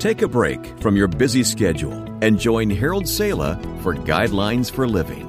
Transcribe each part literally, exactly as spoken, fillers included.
Take a break from your busy schedule and join Harold Sala for Guidelines for Living.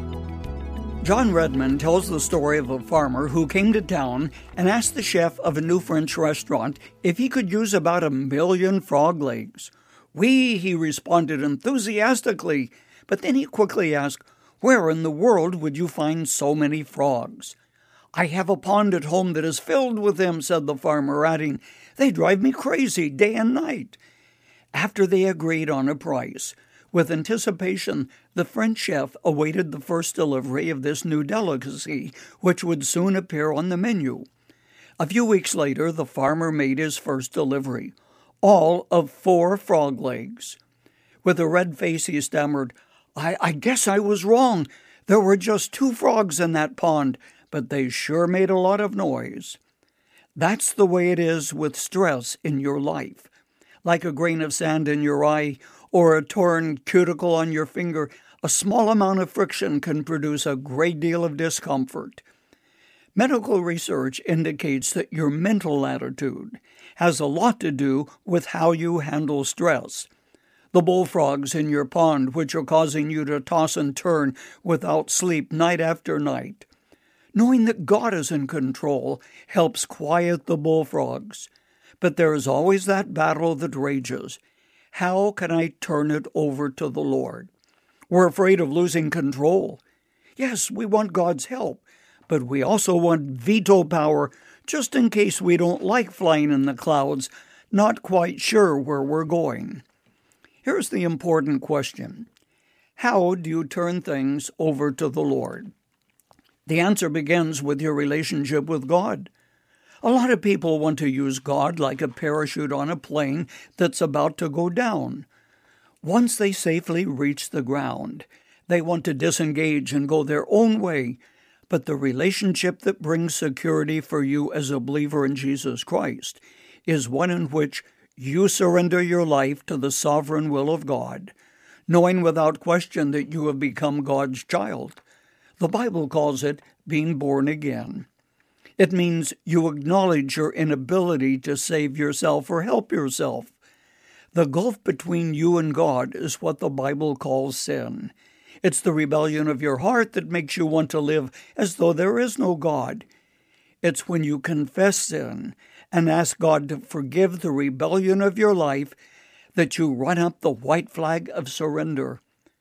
John Redmond tells the story of a farmer who came to town and asked the chef of a new French restaurant if he could use about a million frog legs. "Oui," he responded enthusiastically, but then he quickly asked, "Where in the world would you find so many frogs?" "I have a pond at home that is filled with them," said the farmer, adding, "They drive me crazy day and night." After they agreed on a price, with anticipation, the French chef awaited the first delivery of this new delicacy, which would soon appear on the menu. A few weeks later, the farmer made his first delivery, all of four frog legs. With a red face, he stammered, I, I guess I was wrong. There were just two frogs in that pond, but they sure made a lot of noise." That's the way it is with stress in your life. Like a grain of sand in your eye or a torn cuticle on your finger, a small amount of friction can produce a great deal of discomfort. Medical research indicates that your mental attitude has a lot to do with how you handle stress. The bullfrogs in your pond, which are causing you to toss and turn without sleep night after night. Knowing that God is in control helps quiet the bullfrogs. But there is always that battle that rages. How can I turn it over to the Lord? We're afraid of losing control. Yes, we want God's help, but we also want veto power just in case we don't like flying in the clouds, not quite sure where we're going. Here's the important question. How do you turn things over to the Lord? The answer begins with your relationship with God. A lot of people want to use God like a parachute on a plane that's about to go down. Once they safely reach the ground, they want to disengage and go their own way, but the relationship that brings security for you as a believer in Jesus Christ is one in which you surrender your life to the sovereign will of God, knowing without question that you have become God's child. The Bible calls it being born again. It means you acknowledge your inability to save yourself or help yourself. The gulf between you and God is what the Bible calls sin. It's the rebellion of your heart that makes you want to live as though there is no God. It's when you confess sin and ask God to forgive the rebellion of your life that you run up the white flag of surrender.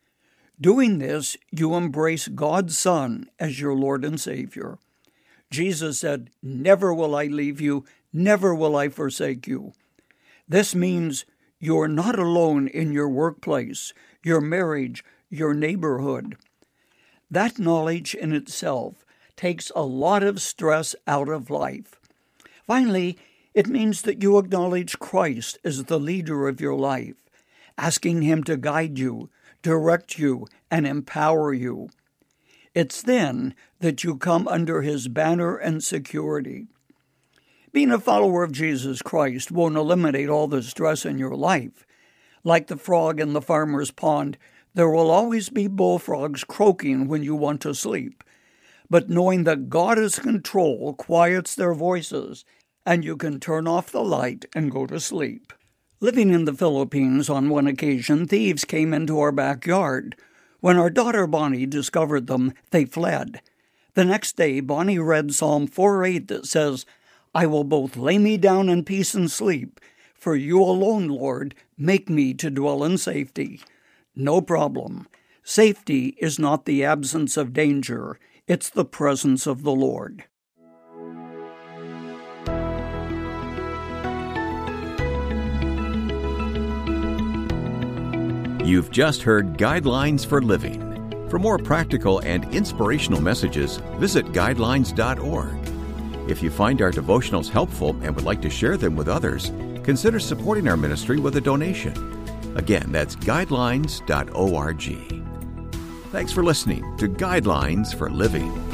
Doing this, you embrace God's Son as your Lord and Savior. Jesus said, "Never will I leave you, never will I forsake you." This means you're not alone in your workplace, your marriage, your neighborhood. That knowledge in itself takes a lot of stress out of life. Finally, it means that you acknowledge Christ as the leader of your life, asking Him to guide you, direct you, and empower you. It's then that you come under His banner and security. Being a follower of Jesus Christ won't eliminate all the stress in your life. Like the frog in the farmer's pond, there will always be bullfrogs croaking when you want to sleep. But knowing that God is in control quiets their voices, and you can turn off the light and go to sleep. Living in the Philippines, on one occasion, thieves came into our backyard. When our daughter Bonnie discovered them, they fled. The next day, Bonnie read Psalm four eight that says, "I will both lay me down in peace and sleep, for you alone, Lord, make me to dwell in safety." No problem. Safety is not the absence of danger, it's the presence of the Lord. You've just heard Guidelines for Living. For more practical and inspirational messages, visit guidelines dot org. If you find our devotionals helpful and would like to share them with others, consider supporting our ministry with a donation. Again, that's guidelines dot org. Thanks for listening to Guidelines for Living.